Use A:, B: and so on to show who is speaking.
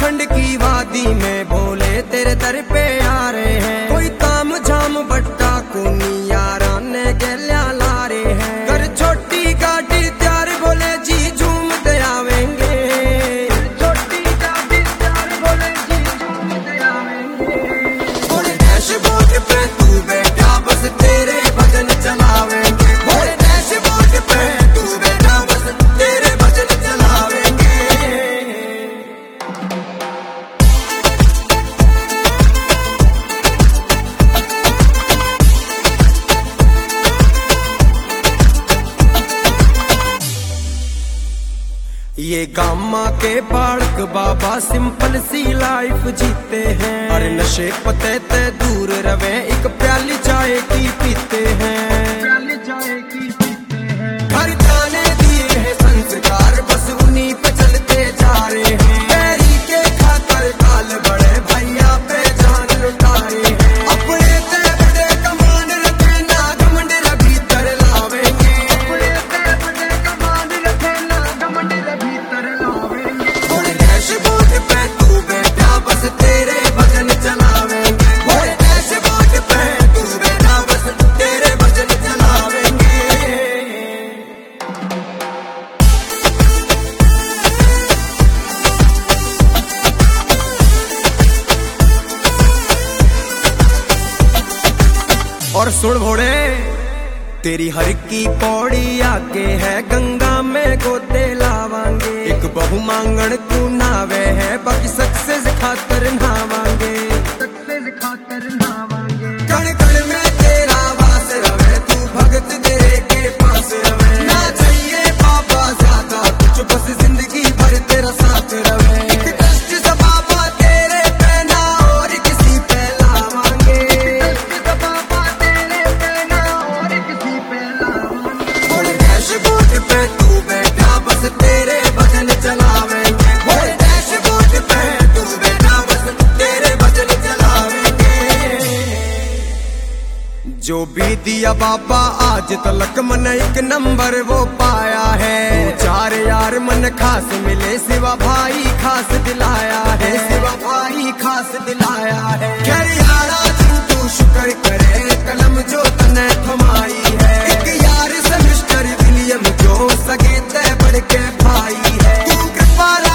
A: उत्तराखंड की वादी में भोले तेरे दर पे आ रहे हैं। कोई काम झाम बट्टा कुनी यारा ने गैल्या ला रहे हैं। कर छोटी गाड़ी त्यार भोले जी झूमते आवेंगे। छोटी गाड़ी त्यार भोले जी झूमते आवेंगे। भोले डैशबोर्ड पे तू बैठा बस तेरे भजन चलावेंगे। भोले डैशबोर्ड पे तू बैठा बस तेरे भजन चलावेंगे। ये गामा के बालक बाबा सिंपल सी लाइफ जीते हैं। अरे नशे पते ते दूर रवे, एक प्याली चाय की पीते हैं। प्याली चाय की पीते हैं। घर जाने दिए हैं संस्कार, बस उन्हीं पे चलते जा रहे हैं। पैरी के खाकर काल बड़े भैया पे जान लुटा रहे हैं। अपने ते बड़े कमान रखे ना घमंड भीतर लावेंगे। अपने ते बड़े कमान रखे ना घमंड भीतर लावेंगे। भोले डैशबोर्ड पे तू बैठा बस तेरे भजन चलावेंगे। भोले डैशबोर्ड पे तू बैठा बस तेरे भजन चलावेंगे। और सुन भोले, तेरी हर की पौड़ी आगे है, गंगा में गोते लावांगे। एक बहु मांगण तू नावे है, बाकी सक्सेस खातर नावांगे। सक्सेस खातर नावांगे। कण कण में तेरा वास रवे, तू भगत तेरे के पास रवे। ना चाहिए बाबा ज्यादा कुछ, बस जिंदगी भर तेरा साथ रवे। एक कष्ट सा बाबा तेरे पे ना और किसी पे लावांगे। कष्ट सा बाबा तेरे पे ना और किसी पे लावांगे। भोले डैशबोर्ड पे तू बैठा बस तेरे भजन चलावेंगे। भोले डैशबोर्ड पे तू बैठा बस तेरे भजन चलावेंगे। जो भी दिया बाबा आज तलक मन एक नंबर वो पाया है। चार यार मन खास मिले, सिवा भाई खास दिलाया है। सिवा भाई खास दिलाया है। खैर यारा तू शुक्र करे, कलम जो तने थमाई है। एक यार से मिस्टर विलियम जो सगे ते बढ़ के भाई है। तू कृपा